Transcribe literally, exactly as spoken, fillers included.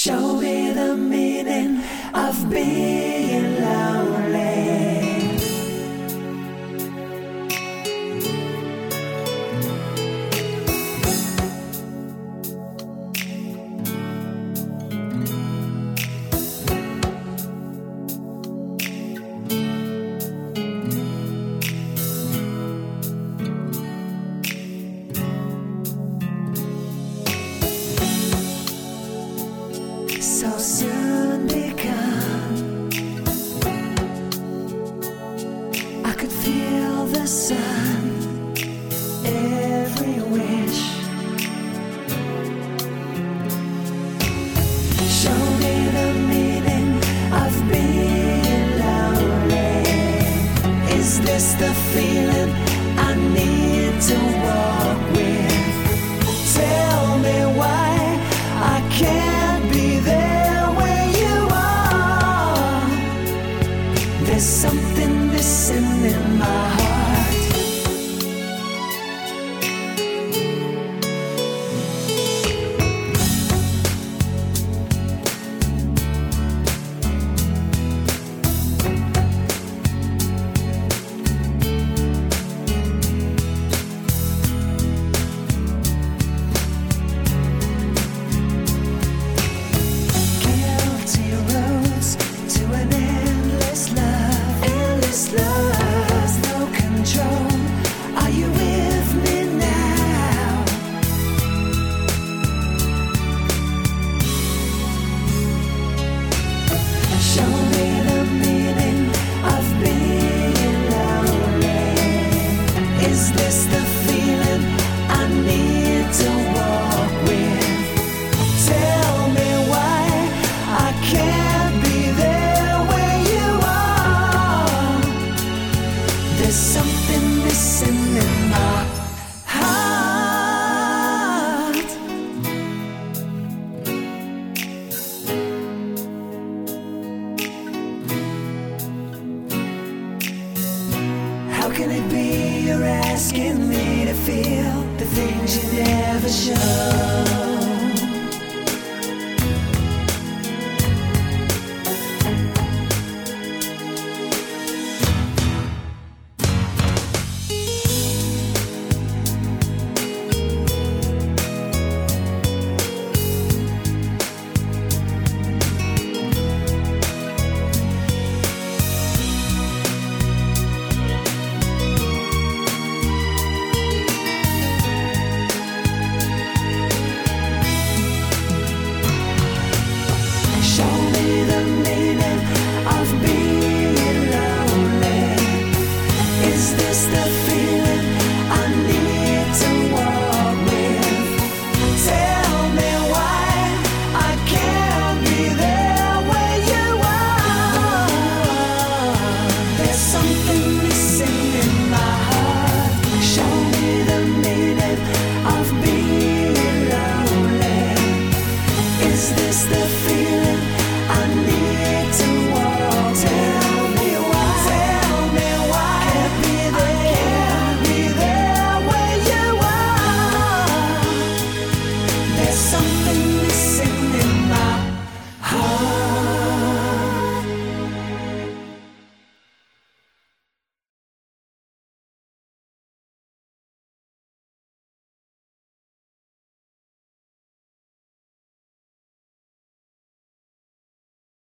Show me the meaning of being lonely. So soon become, I could feel the sun every wish. Show me the meaning of being lonely. Is this the feeling I need to walk with? Tell me why I can't be there where you are. There's something missing in my heart. Is this the feeling I need to walk with? Tell me why I can't be there where you are. There's something missing in my heart. How can it be you're asking me to feel the things you never show?